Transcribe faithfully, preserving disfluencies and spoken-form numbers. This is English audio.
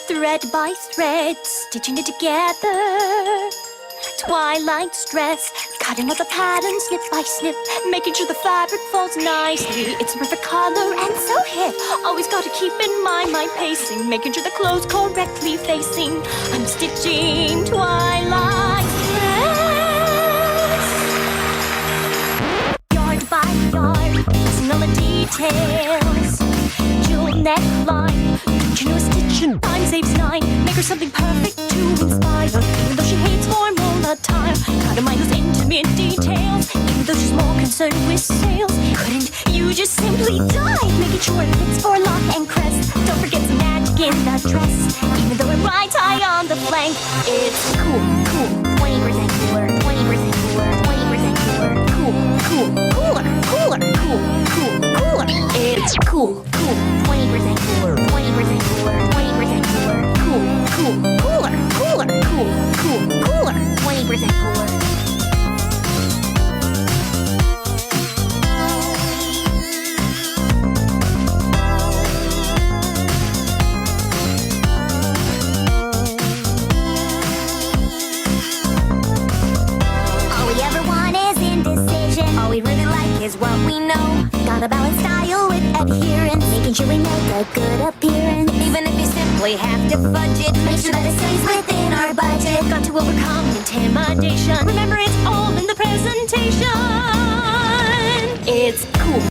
thread by thread, stitching it together. Twilight stress, cutting out the pattern snip by snip, making sure the fabric falls nicely. It's a perfect color and so hip. Always gotta keep in mind my pacing, making sure the clothes correctly facing. I'm stitching twilight stress. Yard by yard, pressing all the details. Jewel neckline, don't you know a stitch in time saves nine? Make her something perfect to inspire, even though she hates formal attire. Gotta mind those intimate details, even though she's more concerned with sales. Couldn't you just simply dive, making sure it fits for lock and crest? Don't forget some magic in the dress, even though it rides high on the flank. It's cool, cool, twenty percent cooler, twenty percent cooler, twenty percent cooler, cool, cool, cooler, cooler, cool, cool, cooler. It's cool, cool, twenty percent cooler, twenty percent cooler, twenty percent cooler, cool, cool, cooler, cooler, cool, cool, cooler, twenty percent cooler. All we ever want is indecision. All we really like is what we know. Gotta balance style with adherence, making sure we make a good appearance. Even if you simply have to fudge it, make sure that it stays within our budget. Got to overcome intimidation. Remember, it's all in the presentation. It's cool,